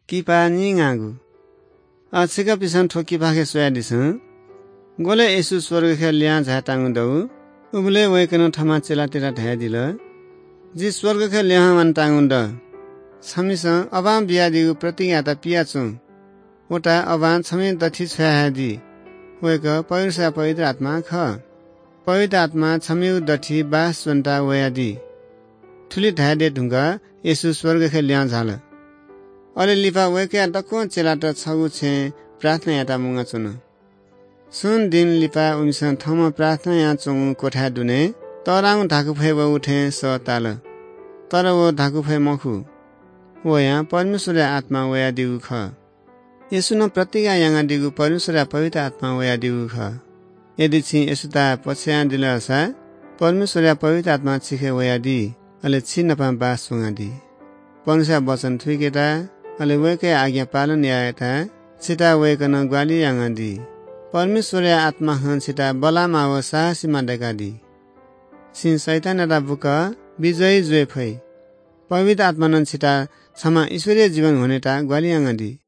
किपा नि गागु अछिका पिसन ठोकी पाखे सोया दिस गोले यसु स्वर्ग खे ल्या झा टांगु दउ उबले वैकन ठमा चेलातिर ढाया दिल जी स्वर्ग खे ल्या मान टांगु द छमिस अबाम बिया दिगु प्रतिज्ञा त पियाछु ओटा अबान छमे दथि छया दि वैक पवित्र आत्मा ख पवित्र आत्मा छमेउ दथि बास सुन्ता वया दि ठुली ढाया दे ढुंगा यसु स्वर्ग खे ल्या झाल अले लिपा वैके दको चेला त छगु छे प्रार्थना याता मुंगा चुन सुन दिन लिपा उमिसन थम प्रार्थना या चंगु कोठा दुने तराउ धाकु फै व उठे स ताल तर वो धाकु फै मखु वो या परमेश्वर आत्मा वया दिगु ख यसु न प्रतिज्ञा यांगा दिगु परमेश्वर पवित्र आत्मा वया दिगु ख यदि छि यसुता पछ्या दिलसा परमेश्वर पवित्र आत्मा छिखे वया दि अले छि नपा बास सुंगा दि परमेश्वर वचन थुइकेता अले वैके आज्ञा पालन याता छिटा वैकन ग्वाली यांगा दि परमेश्वर आत्मा हन छिटा बलामा व साहसीमा डेका दि सिन शैतान रा बुक विजयी जोय फै पवित्र आत्मा नन छिटा क्षमा ईश्वरीय जीवन हुनेता ग्वाली यांगा दि